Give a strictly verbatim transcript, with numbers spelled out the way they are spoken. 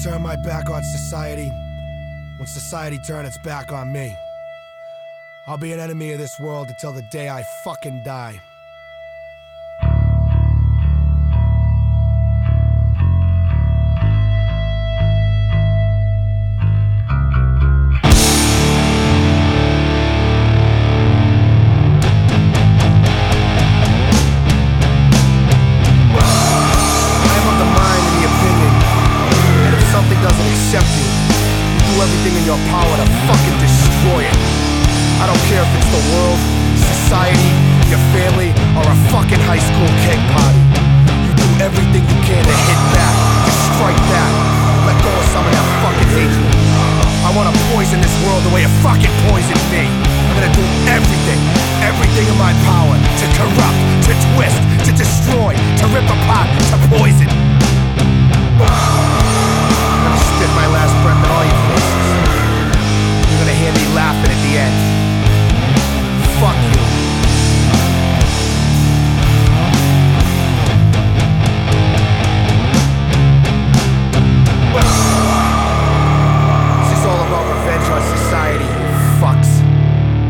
turn my back on society, when society turns its back on me. I'll be an enemy of this world until the day I fucking die. Everything in your power to fucking destroy it. I don't care if it's the world, society, your family, or a fucking high school keg party. You do everything you can to hit back, to strike back, let go of some of that fucking hatred. I wanna poison this world the way it fucking poisoned me. I'm gonna do everything, everything in my power to corrupt, to twist, to destroy, to rip apart, to poison.